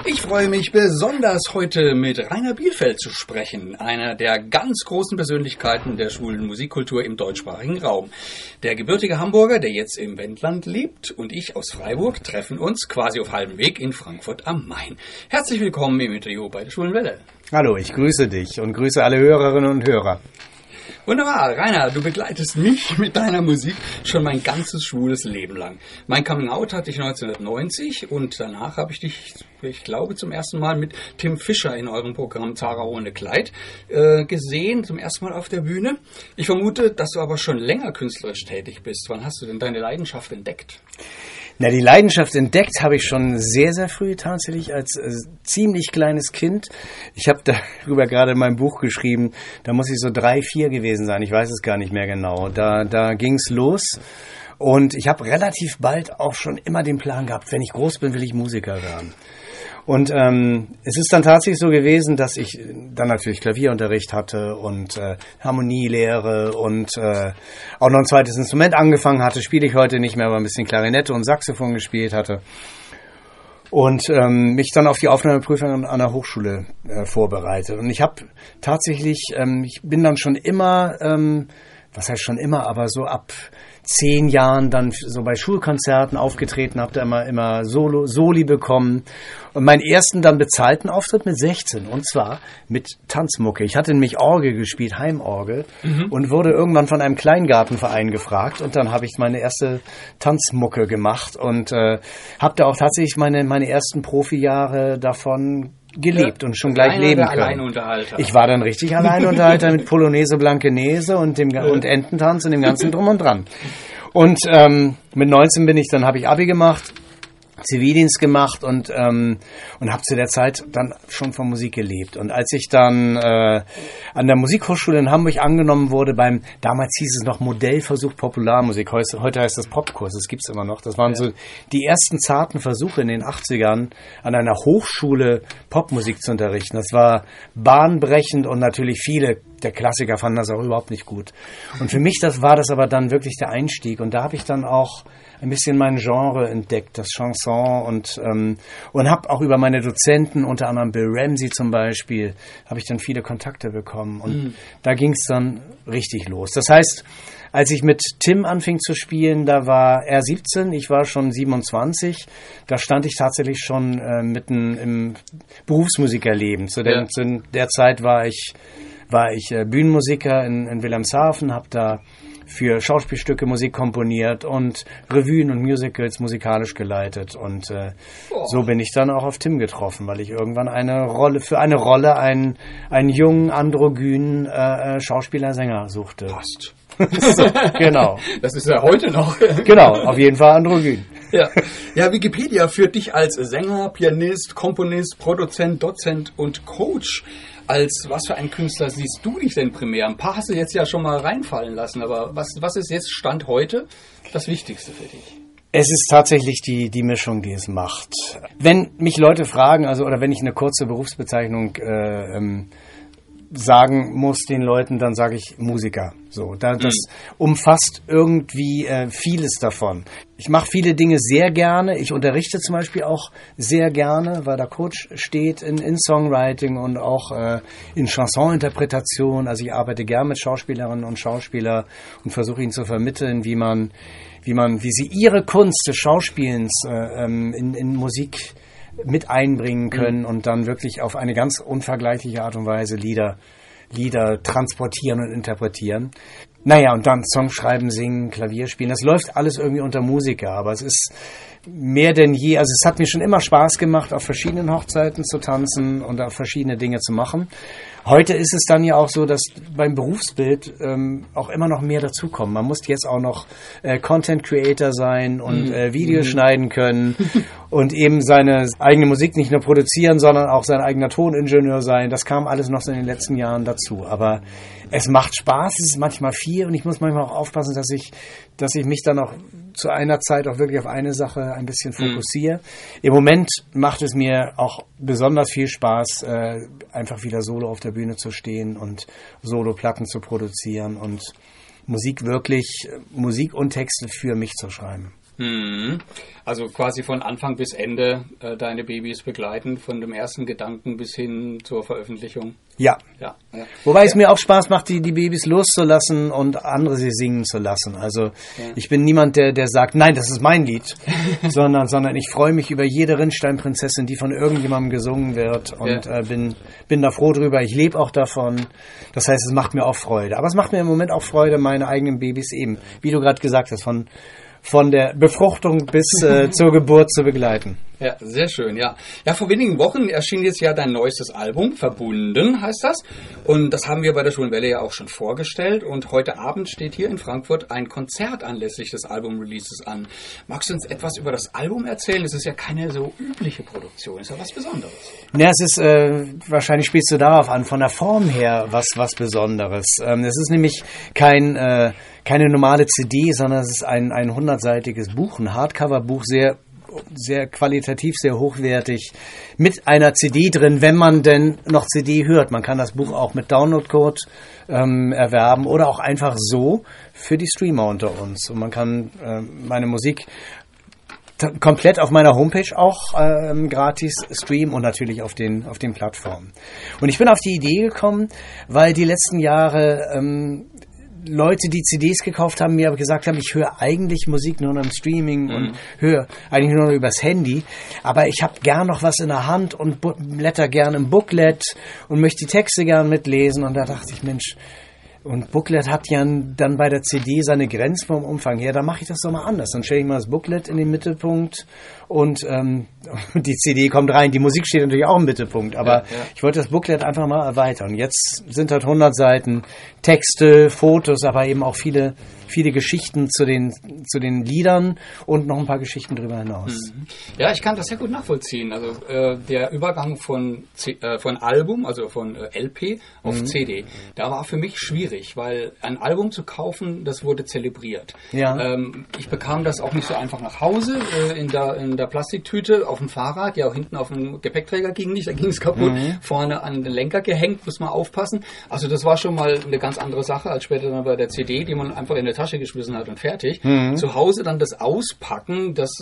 Ich freue mich besonders, heute mit Rainer Bielfeldt zu sprechen, einer der ganz großen Persönlichkeiten der schwulen Musikkultur im deutschsprachigen Raum. Der gebürtige Hamburger, der jetzt im Wendland lebt, und ich aus Freiburg treffen uns quasi auf halbem Weg in Frankfurt am Main. Herzlich willkommen im Interview bei der Schwulen Welle. Hallo, ich grüße dich und grüße alle Hörerinnen und Hörer. Wunderbar, Rainer, du begleitest mich mit deiner Musik schon mein ganzes schwules Leben lang. Mein Coming-out hatte ich 1990 und danach habe ich dich, ich glaube, zum ersten Mal mit Tim Fischer in eurem Programm Zara ohne Kleid gesehen, zum ersten Mal auf der Bühne. Ich vermute, dass du aber schon länger künstlerisch tätig bist. Wann hast du denn deine Leidenschaft entdeckt? Na, die Leidenschaft entdeckt habe ich schon sehr, sehr früh tatsächlich als ziemlich kleines Kind. Ich habe darüber gerade in meinem Buch geschrieben, da muss ich so 3, 4 gewesen sein, ich weiß es gar nicht mehr genau. Da ging's los und ich habe relativ bald auch schon immer den Plan gehabt, wenn ich groß bin, will ich Musiker werden. Und es ist dann tatsächlich so gewesen, dass ich dann natürlich Klavierunterricht hatte und Harmonielehre und auch noch ein zweites Instrument angefangen hatte. Spiele ich heute nicht mehr, aber ein bisschen Klarinette und Saxophon gespielt hatte. Und mich dann auf die Aufnahmeprüfung an der Hochschule vorbereitet. Und ich habe tatsächlich, ich bin dann schon immer, was heißt schon immer, aber so ab 10 Jahren dann so bei Schulkonzerten aufgetreten, habe da immer Soli bekommen und meinen ersten dann bezahlten Auftritt mit 16 und zwar mit Tanzmucke. Ich hatte nämlich Orgel gespielt, Heimorgel und wurde irgendwann von einem Kleingartenverein gefragt und dann habe ich meine erste Tanzmucke gemacht und habe da auch tatsächlich meine ersten Profijahre davon gelebt und schon gleich leben können. Alleinunterhalter. Ich war dann richtig Alleinunterhalter mit Polonaise, Blankenese und Ententanz und dem ganzen Drum und Dran. Und mit 19 habe ich Abi gemacht, Zivildienst gemacht und habe zu der Zeit dann schon von Musik gelebt. Und als ich dann an der Musikhochschule in Hamburg angenommen wurde, damals hieß es noch Modellversuch Popularmusik, heute heißt das Popkurs, das gibt's immer noch. Das waren so die ersten zarten Versuche in den 80ern, an einer Hochschule Popmusik zu unterrichten. Das war bahnbrechend und natürlich viele der Klassiker fanden das auch überhaupt nicht gut. Und für mich war das aber dann wirklich der Einstieg. Und da habe ich dann auch ein bisschen mein Genre entdeckt, das Chanson und habe auch über meine Dozenten, unter anderem Bill Ramsey zum Beispiel, habe ich dann viele Kontakte bekommen. Und da ging es dann richtig los. Das heißt, als ich mit Tim anfing zu spielen, da war er 17, ich war schon 27. Da stand ich tatsächlich schon mitten im Berufsmusikerleben. Zu der Zeit war ich Bühnenmusiker in Wilhelmshaven, habe da für Schauspielstücke Musik komponiert und Revuen und Musicals musikalisch geleitet. Und so bin ich dann auch auf Tim getroffen, weil ich irgendwann einen jungen, androgynen Schauspieler-Sänger suchte. Passt. Genau. Das ist ja heute noch. Genau, auf jeden Fall androgyn. Ja, Wikipedia führt dich als Sänger, Pianist, Komponist, Produzent, Dozent und Coach. Als was für ein Künstler siehst du dich denn primär? Ein paar hast du jetzt ja schon mal reinfallen lassen, aber was ist jetzt Stand heute das Wichtigste für dich? Es ist tatsächlich die Mischung, die es macht. Wenn mich Leute fragen, oder wenn ich eine kurze Berufsbezeichnung sagen muss den Leuten, dann sage ich Musiker. So, das umfasst irgendwie vieles davon. Ich mache viele Dinge sehr gerne. Ich unterrichte zum Beispiel auch sehr gerne, weil der Coach steht in Songwriting und auch in Chansoninterpretation. Also ich arbeite gern mit Schauspielerinnen und Schauspielern und versuche ihnen zu vermitteln, wie sie ihre Kunst des Schauspielens in Musik mit einbringen können und dann wirklich auf eine ganz unvergleichliche Art und Weise Lieder transportieren und interpretieren. Naja, und dann Songs schreiben, singen, Klavier spielen. Das läuft alles irgendwie unter Musiker, aber es ist mehr denn je, also es hat mir schon immer Spaß gemacht, auf verschiedenen Hochzeiten zu tanzen und auf verschiedene Dinge zu machen. Heute ist es dann ja auch so, dass beim Berufsbild auch immer noch mehr dazukommt. Man muss jetzt auch noch Content Creator sein und Videos schneiden können und eben seine eigene Musik nicht nur produzieren, sondern auch sein eigener Toningenieur sein. Das kam alles noch so in den letzten Jahren dazu. Aber es macht Spaß, es ist manchmal viel und ich muss manchmal auch aufpassen, dass ich mich dann auch zu einer Zeit auch wirklich auf eine Sache ein bisschen fokussiere. Im Moment macht es mir auch besonders viel Spaß, einfach wieder solo auf der Bühne zu stehen und Solo-Platten zu produzieren und Musik und Texte für mich zu schreiben. Also quasi von Anfang bis Ende deine Babys begleiten, von dem ersten Gedanken bis hin zur Veröffentlichung. Ja. Wobei es mir auch Spaß macht, die Babys loszulassen und andere sie singen zu lassen. Also ich bin niemand, der sagt, nein, das ist mein Lied, sondern ich freue mich über jede Rinnsteinprinzessin, die von irgendjemandem gesungen wird und bin da froh drüber. Ich lebe auch davon. Das heißt, es macht mir auch Freude. Aber es macht mir im Moment auch Freude, meine eigenen Babys eben, wie du gerade gesagt hast, von der Befruchtung bis zur Geburt zu begleiten. Ja, sehr schön, ja. Ja, vor wenigen Wochen erschien jetzt ja dein neuestes Album, Verbunden heißt das. Und das haben wir bei der Schwulen Welle ja auch schon vorgestellt. Und heute Abend steht hier in Frankfurt ein Konzert anlässlich des Album-Releases an. Magst du uns etwas über das Album erzählen? Es ist ja keine so übliche Produktion, es ist ja was Besonderes. Ja, es ist, wahrscheinlich spielst du darauf an, von der Form her was Besonderes. Es ist nämlich keine normale CD, sondern es ist ein 100-seitiges Buch, ein Hardcover-Buch, sehr qualitativ, sehr hochwertig, mit einer CD drin, wenn man denn noch CD hört. Man kann das Buch auch mit Downloadcode erwerben oder auch einfach so für die Streamer unter uns. Und man kann meine Musik komplett auf meiner Homepage auch gratis streamen und natürlich auf den Plattformen. Und ich bin auf die Idee gekommen, weil die letzten Jahre Leute, die CDs gekauft haben, mir aber gesagt haben, ich höre eigentlich Musik nur noch im Streaming und höre eigentlich nur noch übers Handy, aber ich habe gern noch was in der Hand und blätter gern im Booklet und möchte die Texte gern mitlesen und da dachte ich, Mensch, und Booklet hat ja dann bei der CD seine Grenzen vom Umfang her, da mache ich das doch mal anders. Dann stelle ich mal das Booklet in den Mittelpunkt und die CD kommt rein. Die Musik steht natürlich auch im Mittelpunkt, aber ich wollte das Booklet einfach mal erweitern. Jetzt sind halt 100 Seiten Texte, Fotos, aber eben auch viele Geschichten zu den Liedern und noch ein paar Geschichten darüber hinaus. Ja, ich kann das sehr gut nachvollziehen. Also der Übergang von Album, also von LP auf CD, da war für mich schwierig, weil ein Album zu kaufen, das wurde zelebriert. Ja. Ich bekam das auch nicht so einfach nach Hause in der Plastiktüte auf dem Fahrrad, ja auch hinten auf dem Gepäckträger ging nicht, da ging es kaputt, vorne an den Lenker gehängt, muss man aufpassen. Also das war schon mal eine ganz andere Sache als später dann bei der CD, die man einfach in der Tasche geschmissen hat und fertig. Zu Hause dann das Auspacken, das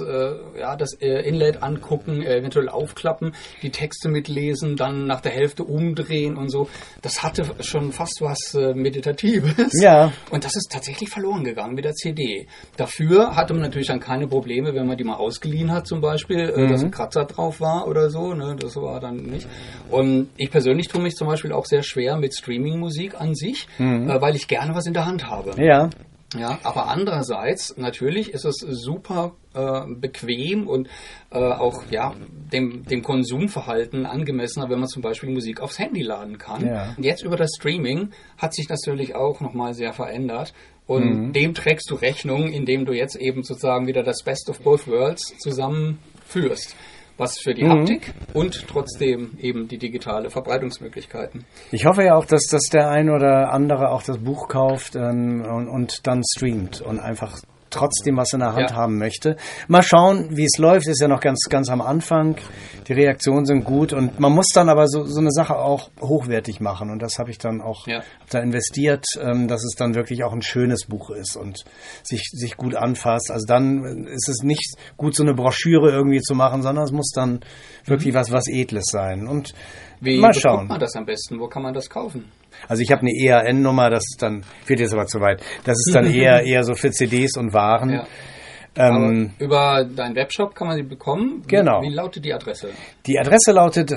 Inlay angucken, eventuell aufklappen, die Texte mitlesen, dann nach der Hälfte umdrehen und so. Das hatte schon fast was Meditatives. Ja. Und das ist tatsächlich verloren gegangen mit der CD. Dafür hatte man natürlich dann keine Probleme, wenn man die mal ausgeliehen hat zum Beispiel, dass ein Kratzer drauf war oder so. Ne? Das war dann nicht. Und ich persönlich tue mich zum Beispiel auch sehr schwer mit Streaming-Musik an sich, weil ich gerne was in der Hand habe. Ja. Ja, aber andererseits, natürlich ist es super bequem und auch dem Konsumverhalten angemessener, wenn man zum Beispiel Musik aufs Handy laden kann. Ja. Und jetzt über das Streaming hat sich natürlich auch nochmal sehr verändert. Und dem trägst du Rechnung, indem du jetzt eben sozusagen wieder das Best of both worlds zusammenführst. Was für die Haptik und trotzdem eben die digitale Verbreitungsmöglichkeiten. Ich hoffe ja auch, dass der ein oder andere auch das Buch kauft und dann streamt und einfach trotzdem was in der Hand haben möchte. Mal schauen, wie es läuft. Ist ja noch ganz, ganz am Anfang. Die Reaktionen sind gut und man muss dann aber so eine Sache auch hochwertig machen und das habe ich dann auch da investiert, dass es dann wirklich auch ein schönes Buch ist und sich gut anfasst. Also dann ist es nicht gut, so eine Broschüre irgendwie zu machen, sondern es muss dann wirklich was Edles sein. Und mal schauen. Wie bekommt man das am besten? Wo kann man das kaufen? Also ich habe eine EAN-Nummer, das ist dann, führt jetzt aber zu weit, das ist dann eher so für CDs und Waren. Ja. Aber über deinen Webshop kann man sie bekommen. Genau. Wie lautet die Adresse? Die Adresse lautet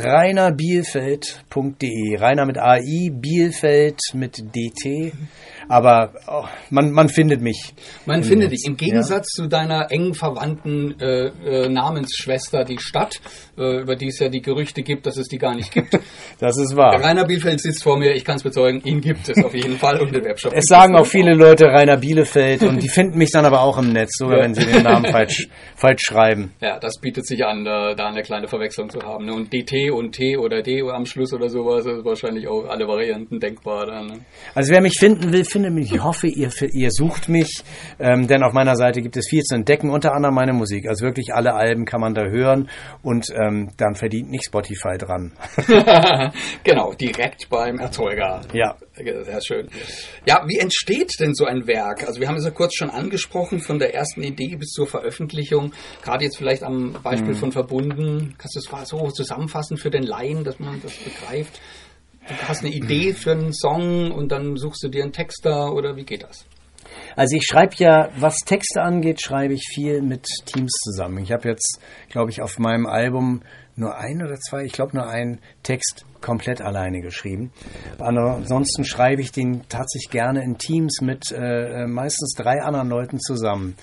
rainerbielfeld.de. Rainer mit AI, Bielfeld mit DT. Aber man findet mich. Man findet dich. Im Gegensatz zu deiner eng verwandten Namensschwester, die Stadt, über die es ja die Gerüchte gibt, dass es die gar nicht gibt. Das ist wahr. Rainer Bielfeld sitzt vor mir. Ich kann es bezeugen, ihn gibt es auf jeden Fall und den Webshop. Es sagen auch viele Leute Rainer Bielefeld und die finden mich dann aber auch im Netz, sogar wenn sie den Namen falsch schreiben. Ja, das bietet sich an, da eine kleine Verwechslung zu haben. Ne? Und DT und T oder D am Schluss oder sowas, das ist wahrscheinlich auch alle Varianten denkbar. Dann, ne? Also wer mich finden will, findet mich. Ich hoffe, ihr sucht mich, denn auf meiner Seite gibt es viel zu entdecken, unter anderem meine Musik. Also wirklich alle Alben kann man da hören und dann verdient nicht Spotify dran. Genau, direkt beim Erzeuger. Ja. Sehr schön. Ja, wie entsteht denn so ein Werk? Also wir haben es ja kurz schon angesprochen, von der ersten Idee bis zur Veröffentlichung. Gerade jetzt vielleicht am Beispiel von Verbunden. Kannst du es so zusammenfassen für den Laien, dass man das begreift? Du hast eine Idee für einen Song und dann suchst du dir einen Texter oder wie geht das? Also ich schreibe ja, was Texte angeht, schreibe ich viel mit Teams zusammen. Ich habe jetzt, glaube ich, auf meinem Album nur ein oder zwei, ich glaube nur einen Text komplett alleine geschrieben. Aber ansonsten schreibe ich den tatsächlich gerne in Teams mit meistens 3 anderen Leuten zusammen.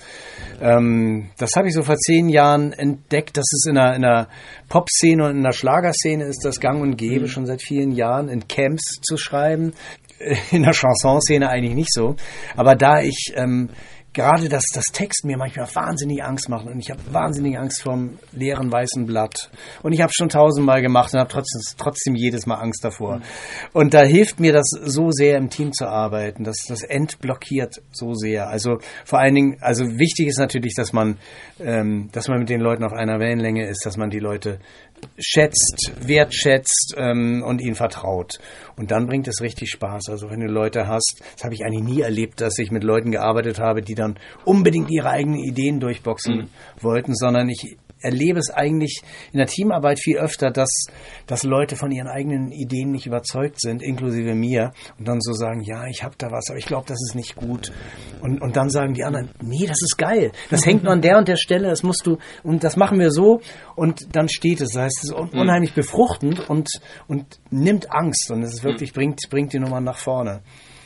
Das habe ich so vor 10 Jahren entdeckt, dass es in der Pop-Szene und in der Schlagerszene ist das gang und gäbe, schon seit vielen Jahren in Camps zu schreiben. In der Chanson-Szene eigentlich nicht so. Aber da ich gerade das Text mir manchmal wahnsinnig Angst macht und ich habe wahnsinnig Angst vorm leeren weißen Blatt. Und ich habe schon 1000-mal gemacht und habe trotzdem jedes Mal Angst davor. Und da hilft mir das so sehr, im Team zu arbeiten. Das entblockiert so sehr. Also vor allen Dingen, also wichtig ist natürlich, dass man mit den Leuten auf einer Wellenlänge ist, dass man die Leute schätzt, wertschätzt und ihnen vertraut. Und dann bringt es richtig Spaß. Also wenn du Leute hast, das habe ich eigentlich nie erlebt, dass ich mit Leuten gearbeitet habe, die dann unbedingt ihre eigenen Ideen durchboxen wollten, sondern ich erlebe es eigentlich in der Teamarbeit viel öfter, dass Leute von ihren eigenen Ideen nicht überzeugt sind, inklusive mir, und dann so sagen, ja, ich habe da was, aber ich glaube, das ist nicht gut. Und dann sagen die anderen, nee, das ist geil. Das hängt nur an der und der Stelle, das musst du, und das machen wir so, und dann steht es. Das heißt, es ist unheimlich befruchtend und nimmt Angst, und es ist wirklich, bringt die Nummer nach vorne.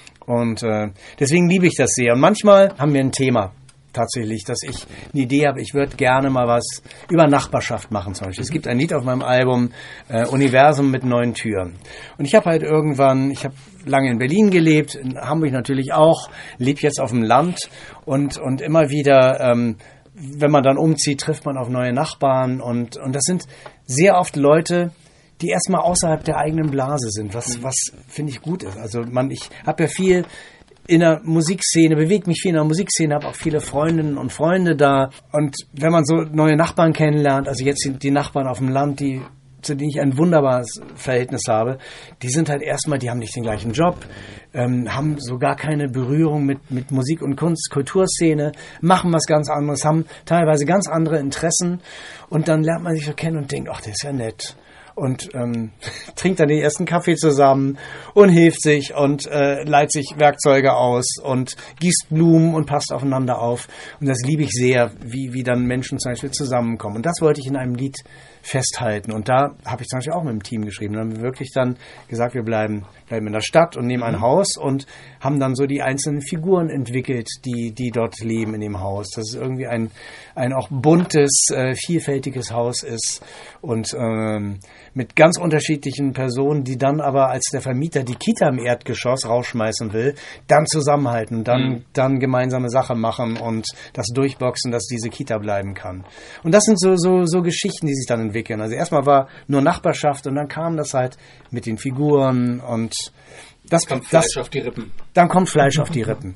Und deswegen liebe ich das sehr. Und manchmal haben wir ein Thema. Tatsächlich, dass ich eine Idee habe, ich würde gerne mal was über Nachbarschaft machen zum Beispiel. Es gibt ein Lied auf meinem Album, Universum mit 9 Türen. Und ich habe halt irgendwann, ich habe lange in Berlin gelebt, in Hamburg natürlich auch, lebe jetzt auf dem Land und immer wieder, wenn man dann umzieht, trifft man auf neue Nachbarn und das sind sehr oft Leute, die erstmal außerhalb der eigenen Blase sind, was finde ich gut ist. Also ich habe ja viel in der Musikszene, bewegt mich viel in der Musikszene, habe auch viele Freundinnen und Freunde da. Und wenn man so neue Nachbarn kennenlernt, also jetzt sind die Nachbarn auf dem Land, zu denen ich ein wunderbares Verhältnis habe, die sind halt erstmal, die haben nicht den gleichen Job, haben so gar keine Berührung mit Musik und Kunst, Kulturszene, machen was ganz anderes, haben teilweise ganz andere Interessen und dann lernt man sich so kennen und denkt, ach, der ist ja nett. Und trinkt dann den ersten Kaffee zusammen und hilft sich und leiht sich Werkzeuge aus und gießt Blumen und passt aufeinander auf. Und das liebe ich sehr, wie dann Menschen zum Beispiel zusammenkommen. Und das wollte ich in einem Lied festhalten. Und da habe ich zum Beispiel auch mit dem Team geschrieben. Dann haben wir wirklich dann gesagt, wir bleiben in der Stadt und nehmen ein Haus und haben dann so die einzelnen Figuren entwickelt, die dort leben in dem Haus. Dass es irgendwie ein auch buntes, vielfältiges Haus ist und mit ganz unterschiedlichen Personen, die dann aber, als der Vermieter die Kita im Erdgeschoss rausschmeißen will, dann zusammenhalten, dann gemeinsame Sache machen und das durchboxen, dass diese Kita bleiben kann. Und das sind so Geschichten, die sich dann entwickeln. Also erstmal war nur Nachbarschaft und dann kam das halt mit den Figuren und das kommt Fleisch auf die Rippen. Dann kommt Fleisch auf die Rippen.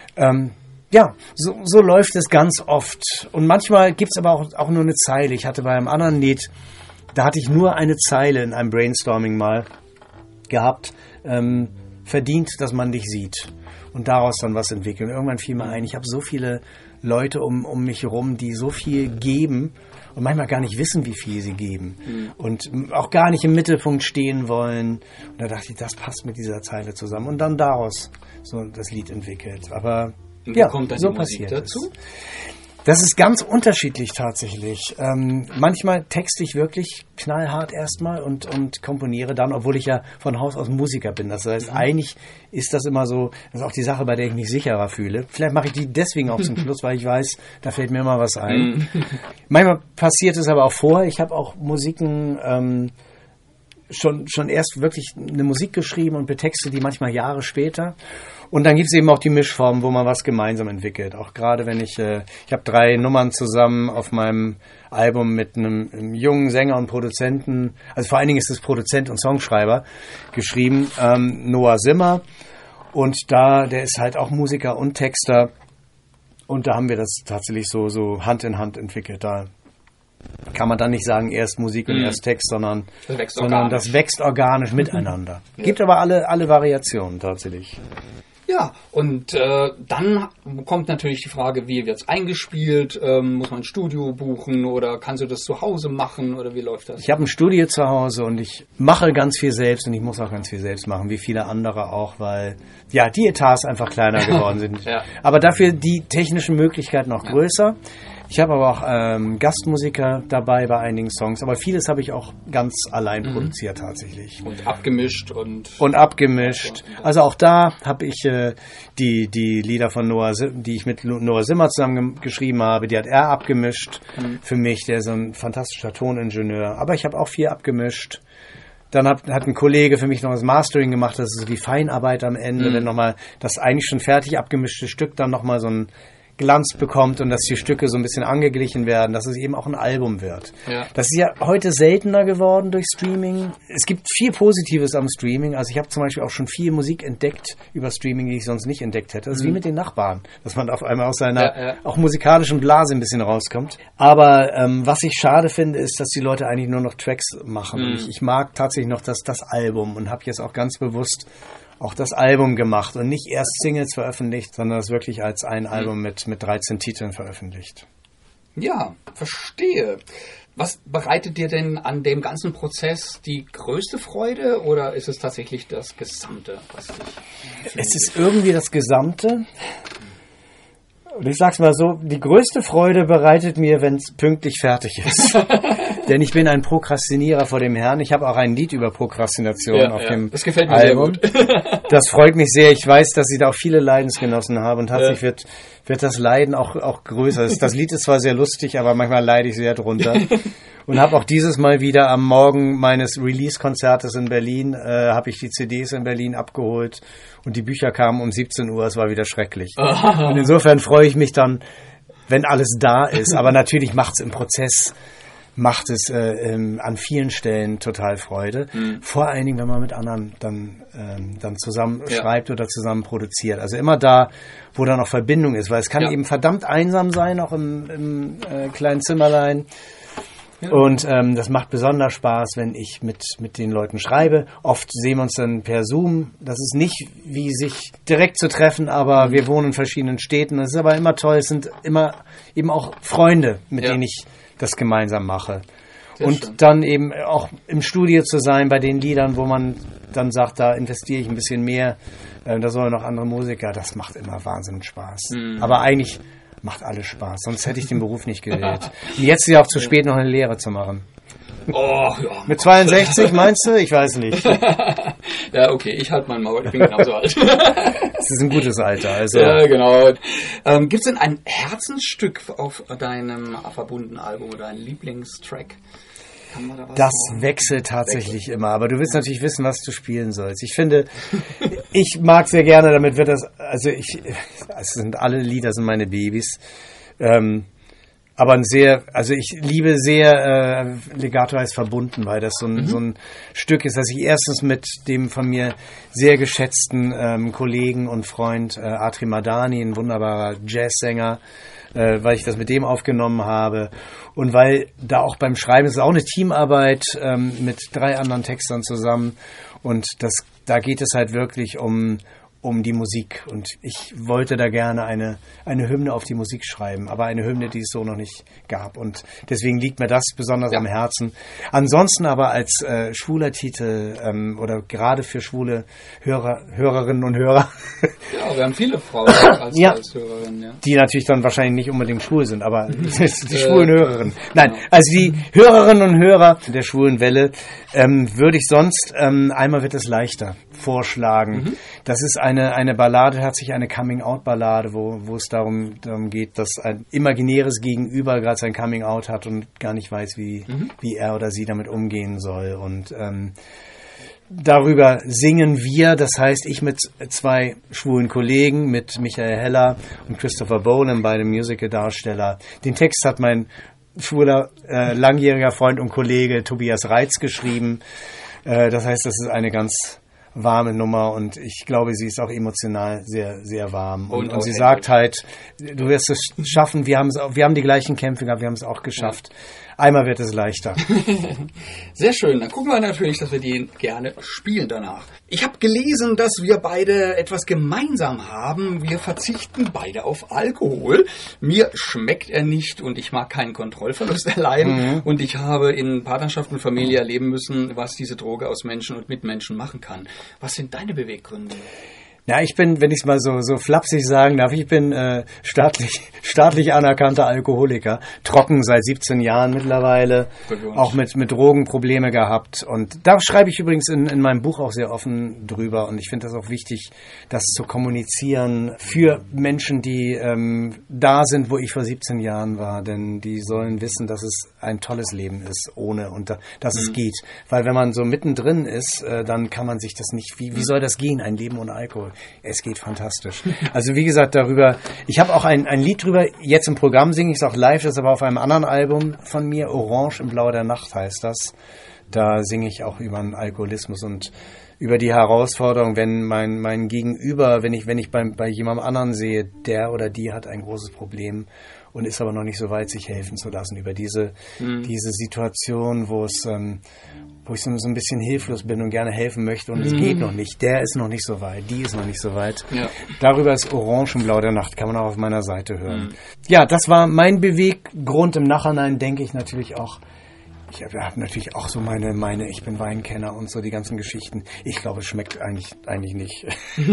Ja. So läuft es ganz oft. Und manchmal gibt es aber auch nur eine Zeile. Ich hatte bei einem anderen Lied, da hatte ich nur eine Zeile in einem Brainstorming mal gehabt, verdient, dass man dich sieht. Und daraus dann was entwickeln. Und irgendwann fiel mir ein, ich habe so viele Leute um mich herum, die so viel geben und manchmal gar nicht wissen, wie viel sie geben. Und auch gar nicht im Mittelpunkt stehen wollen. Und da dachte ich, das passt mit dieser Zeile zusammen. Und dann daraus so das Lied entwickelt. Aber wie kommt dann so die Musik passiert dazu? Das ist ganz unterschiedlich tatsächlich. Manchmal texte ich wirklich knallhart erstmal und komponiere dann, obwohl ich ja von Haus aus Musiker bin. Das heißt, eigentlich ist das immer so, das ist auch die Sache, bei der ich mich sicherer fühle. Vielleicht mache ich die deswegen auch zum Schluss, weil ich weiß, da fällt mir immer was ein. Manchmal passiert es aber auch vorher. Ich habe auch Musiken schon erst wirklich eine Musik geschrieben und betexte die manchmal Jahre später. Und dann gibt es eben auch die Mischformen, wo man was gemeinsam entwickelt. Auch gerade wenn ich habe 3 Nummern zusammen auf meinem Album mit einem jungen Sänger und Produzenten, also vor allen Dingen ist es Produzent und Songschreiber, geschrieben, Noah Simmer. Und der ist halt auch Musiker und Texter. Und da haben wir das tatsächlich so Hand in Hand entwickelt. Da kann man dann nicht sagen, erst Musik und erst Text, sondern das wächst organisch miteinander. Ja. Gibt aber alle Variationen tatsächlich. Ja, und dann kommt natürlich die Frage, wie wird's eingespielt? Muss man ein Studio buchen oder kannst du das zu Hause machen oder wie läuft das? Ich habe ein Studio zu Hause und ich mache ganz viel selbst und ich muss auch ganz viel selbst machen, wie viele andere auch, weil ja die Etats einfach kleiner geworden sind. Ja. Aber dafür die technischen Möglichkeiten auch größer. Ich habe aber auch Gastmusiker dabei bei einigen Songs, aber vieles habe ich auch ganz allein produziert tatsächlich. Und abgemischt und abgemischt. Also auch da habe ich die Lieder von die ich mit Noah Simmer zusammen geschrieben habe, die hat er abgemischt für mich, der ist so ein fantastischer Toningenieur. Aber ich habe auch viel abgemischt. Dann hat ein Kollege für mich noch das Mastering gemacht, das ist so die Feinarbeit am Ende, wenn nochmal das eigentlich schon fertig abgemischte Stück dann nochmal so ein Glanz bekommt und dass die Stücke so ein bisschen angeglichen werden, dass es eben auch ein Album wird. Ja. Das ist ja heute seltener geworden durch Streaming. Es gibt viel Positives am Streaming. Also ich habe zum Beispiel auch schon viel Musik entdeckt über Streaming, die ich sonst nicht entdeckt hätte. Das ist wie mit den Nachbarn, dass man auf einmal aus seiner auch musikalischen Blase ein bisschen rauskommt. Aber was ich schade finde, ist, dass die Leute eigentlich nur noch Tracks machen. Und ich mag tatsächlich noch das Album und habe jetzt auch ganz bewusst auch das Album gemacht und nicht erst Singles veröffentlicht, sondern das wirklich als ein Album mit 13 Titeln veröffentlicht. Ja, verstehe. Was bereitet dir denn an dem ganzen Prozess die größte Freude oder ist es tatsächlich das Gesamte? Es ist irgendwie das Gesamte. Und ich sag's mal so, die größte Freude bereitet mir, wenn es pünktlich fertig ist. Denn ich bin ein Prokrastinierer vor dem Herrn. Ich habe auch ein Lied über Prokrastination auf dem das gefällt mir Album. Sehr gut. Das freut mich sehr. Ich weiß, dass ich da auch viele Leidensgenossen habe und tatsächlich wird das Leiden auch größer. Das Lied ist zwar sehr lustig, aber manchmal leide ich sehr drunter. Und habe auch dieses Mal wieder am Morgen meines Release-Konzertes in Berlin, habe ich die CDs in Berlin abgeholt und die Bücher kamen um 17 Uhr, es war wieder schrecklich. Und insofern freue ich mich dann, wenn alles da ist. Aber natürlich macht es im Prozess, an vielen Stellen total Freude. Vor allen Dingen, wenn man mit anderen dann zusammen schreibt oder zusammen produziert. Also immer da, wo da noch Verbindung ist, weil es kann eben verdammt einsam sein, auch im kleinen Zimmerlein. Und das macht besonders Spaß, wenn ich mit den Leuten schreibe. Oft sehen wir uns dann per Zoom. Das ist nicht wie sich direkt zu treffen, aber wir wohnen in verschiedenen Städten. Das ist aber immer toll. Es sind immer eben auch Freunde, mit denen ich das gemeinsam mache. Sehr und schön. dann eben auch im Studio zu sein bei den Liedern, wo man dann sagt, da investiere ich ein bisschen mehr, da sollen noch andere Musiker. Das macht immer wahnsinnig Spaß. Aber eigentlich macht alles Spaß, sonst hätte ich den Beruf nicht gewählt. Und jetzt ist ja auch zu spät, noch eine Lehre zu machen. Oh, ja. Mit 62, meinst du? Ich weiß nicht. Ja, okay, ich halte mein Maul, ich bin genauso alt. Das ist ein gutes Alter. Also. Ja, genau. Gibt es denn ein Herzensstück auf deinem verbundenen Album oder ein Lieblingstrack? Kann man da was Das sagen? wechselt tatsächlich immer, aber du willst natürlich wissen, was du spielen sollst. Ich finde, ich mag sehr gerne, damit wird das, alle Lieder sind meine Babys, aber ich liebe sehr, Legato heißt verbunden, weil das so ein Stück ist, das ich erstens mit dem von mir sehr geschätzten Kollegen und Freund Atri Madani, ein wunderbarer Jazzsänger, weil ich das mit dem aufgenommen habe und weil da auch beim Schreiben, es ist auch eine Teamarbeit mit 3 anderen Textern zusammen und da geht es halt wirklich um die Musik und ich wollte da gerne eine Hymne auf die Musik schreiben, aber eine Hymne, die es so noch nicht gab und deswegen liegt mir das besonders am Herzen. Ansonsten aber als schwuler Titel oder gerade für schwule Hörerinnen und Hörer. Ja, wir haben viele Frauen als Hörerinnen, ja. Die natürlich dann wahrscheinlich nicht unbedingt schwul sind, aber die schwulen Hörerinnen. Nein, also die Hörerinnen und Hörer der schwulen Welle würde ich sonst Einmal wird es leichter vorschlagen. Das ist eine Ballade, tatsächlich eine Coming-out-Ballade, wo es darum geht, dass ein imaginäres Gegenüber gerade sein Coming-out hat und gar nicht weiß, wie er oder sie damit umgehen soll. Und darüber singen wir, das heißt ich mit 2 schwulen Kollegen, mit Michael Heller und Christopher Bolan, beide Musical-Darsteller. Den Text hat mein schwuler, langjähriger Freund und Kollege Tobias Reitz geschrieben. Das heißt, das ist eine ganz warme Nummer und ich glaube, sie ist auch emotional sehr, sehr warm. Und sie sagt halt, du wirst es schaffen, wir haben die gleichen Kämpfe gehabt, wir haben es auch geschafft. einmal wird es leichter. Sehr schön. Dann gucken wir natürlich, dass wir den gerne spielen danach. Ich habe gelesen, dass wir beide etwas gemeinsam haben. Wir verzichten beide auf Alkohol. Mir schmeckt er nicht und ich mag keinen Kontrollverlust erleiden. Und ich habe in Partnerschaft und Familie erleben müssen, was diese Droge aus Menschen und Mitmenschen machen kann. Was sind deine Beweggründe? Ja, ich bin, wenn ich es mal so flapsig sagen darf, ich bin staatlich anerkannter Alkoholiker, trocken seit 17 Jahren mittlerweile, auch mit Drogenprobleme gehabt. Und da schreibe ich übrigens in meinem Buch auch sehr offen drüber. Und ich finde das auch wichtig, das zu kommunizieren für Menschen, die da sind, wo ich vor 17 Jahren war. Denn die sollen wissen, dass es ein tolles Leben ist, ohne und dass es geht. Weil wenn man so mittendrin ist, dann kann man sich das nicht, wie soll das gehen, ein Leben ohne Alkohol? Es geht fantastisch. Also wie gesagt, darüber, ich habe auch ein Lied drüber, jetzt im Programm singe ich es auch live, das ist aber auf einem anderen Album von mir, Orange im Blau der Nacht heißt das. Da singe ich auch über den Alkoholismus und über die Herausforderung, wenn mein Gegenüber, wenn ich bei jemandem anderen sehe, der oder die hat ein großes Problem und ist aber noch nicht so weit, sich helfen zu lassen, über diese Situation, wo ich so ein bisschen hilflos bin und gerne helfen möchte und es geht noch nicht. Der ist noch nicht so weit, die ist noch nicht so weit. Ja. Darüber ist Orange im Blau der Nacht, kann man auch auf meiner Seite hören. Ja, das war mein Beweggrund. Im Nachhinein denke ich natürlich auch, ich habe natürlich auch so meine, ich bin Weinkenner und so die ganzen Geschichten. Ich glaube, es schmeckt eigentlich nicht.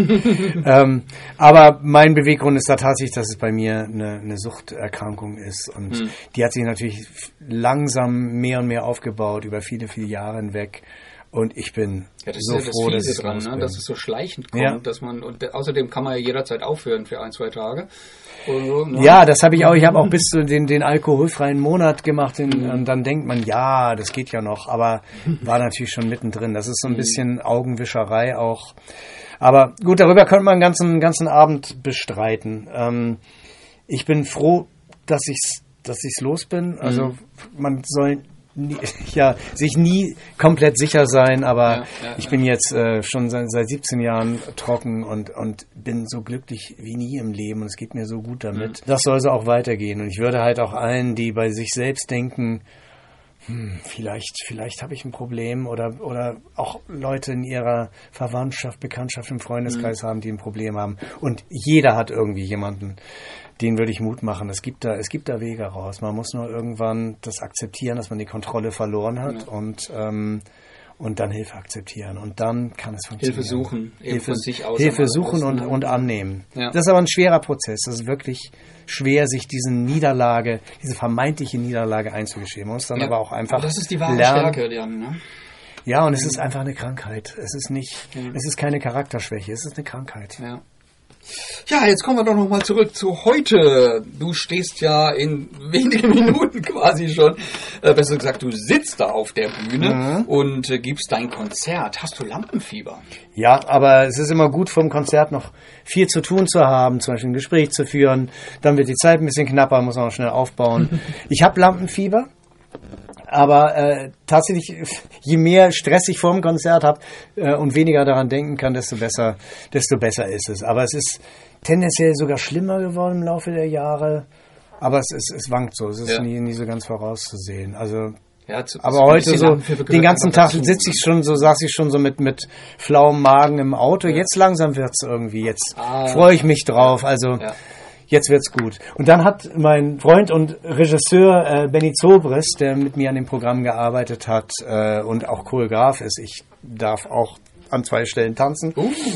Aber mein Beweggrund ist da tatsächlich, dass es bei mir eine Suchterkrankung ist. Und die hat sich natürlich langsam mehr und mehr aufgebaut über viele, viele Jahre hinweg. Und ich bin so froh, dass es dran, dass es so schleichend kommt, dass man, und außerdem kann man ja jederzeit aufhören für 1-2 Tage. So, ne? Ja, das habe ich auch. Ich habe auch bis zu den alkoholfreien Monat gemacht und dann denkt man, ja, das geht ja noch, aber war natürlich schon mittendrin. Das ist so ein bisschen Augenwischerei auch. Aber gut, darüber könnte man einen ganzen Abend bestreiten. Ich bin froh, dass ich's los bin. Also man soll sich nie komplett sicher sein, aber ich bin jetzt schon seit 17 Jahren trocken und bin so glücklich wie nie im Leben und es geht mir so gut damit. Das soll so auch weitergehen und ich würde halt auch allen, die bei sich selbst denken, vielleicht habe ich ein Problem oder auch Leute in ihrer Verwandtschaft, Bekanntschaft, im Freundeskreis haben, die ein Problem haben und jeder hat irgendwie jemanden, den würde ich Mut machen. Es gibt da Wege raus. Man muss nur irgendwann das akzeptieren, dass man die Kontrolle verloren hat und dann Hilfe akzeptieren. Und dann kann es funktionieren. Hilfe suchen und annehmen. Ja. Das ist aber ein schwerer Prozess. Das ist wirklich schwer, sich diese vermeintliche Niederlage einzugestehen. Man muss dann aber auch einfach aber das ist die wahre Stärke, Jan, ne? Ja, und es ist einfach eine Krankheit. Es ist keine Charakterschwäche, es ist eine Krankheit. Ja. Ja, jetzt kommen wir doch nochmal zurück zu heute. Du stehst ja in wenigen Minuten quasi schon, besser gesagt, du sitzt da auf der Bühne und gibst dein Konzert. Hast du Lampenfieber? Ja, aber es ist immer gut, vor dem Konzert noch viel zu tun zu haben, zum Beispiel ein Gespräch zu führen. Dann wird die Zeit ein bisschen knapper, muss man auch schnell aufbauen. Ich habe Lampenfieber. Aber tatsächlich, je mehr Stress ich vor dem Konzert habe und weniger daran denken kann, desto besser ist es. Aber es ist tendenziell sogar schlimmer geworden im Laufe der Jahre. Aber es wankt so. Es ist nie so ganz vorauszusehen. Also, aber heute so den ganzen Tag saß ich schon so mit flauem Magen im Auto. Jetzt langsam wird's irgendwie. Jetzt freue ich mich drauf. Also. Ja. Jetzt wird's gut. Und dann hat mein Freund und Regisseur Benny Zobrist, der mit mir an dem Programm gearbeitet hat und auch Choreograf ist, ich darf auch an 2 Stellen tanzen,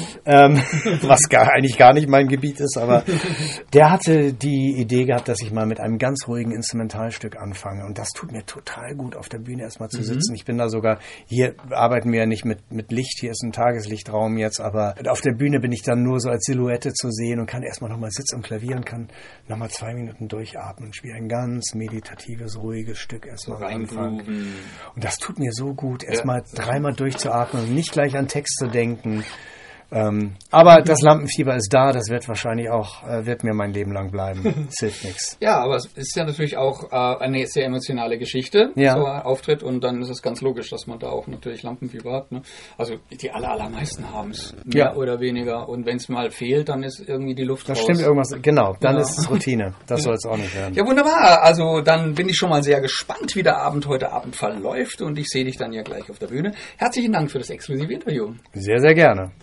was eigentlich gar nicht mein Gebiet ist, aber der hatte die Idee gehabt, dass ich mal mit einem ganz ruhigen Instrumentalstück anfange und das tut mir total gut, auf der Bühne erstmal zu sitzen. Ich bin da sogar, hier arbeiten wir ja nicht mit Licht, hier ist ein Tageslichtraum jetzt, aber auf der Bühne bin ich dann nur so als Silhouette zu sehen und kann erstmal nochmal sitzen am Klavier und kann nochmal 2 Minuten durchatmen und spiele ein ganz meditatives, ruhiges Stück erstmal am Anfang. Und das tut mir so gut, erstmal 3-mal durchzuatmen und nicht gleich an Text zu denken, Aber das Lampenfieber ist da, das wird wahrscheinlich auch, wird mir mein Leben lang bleiben. Es hilft nichts. Ja, aber es ist ja natürlich auch eine sehr emotionale Geschichte, so ein Auftritt, und dann ist es ganz logisch, dass man da auch natürlich Lampenfieber hat. Ne? Also die allermeisten haben es, mehr oder weniger, und wenn es mal fehlt, dann ist irgendwie die Luft raus. Das stimmt, irgendwas, genau, dann ist es Routine. Das soll es auch nicht werden. Ja, wunderbar. Also dann bin ich schon mal sehr gespannt, wie der Abend heute Abend verläuft, und ich sehe dich dann ja gleich auf der Bühne. Herzlichen Dank für das exklusive Interview. Sehr, sehr gerne.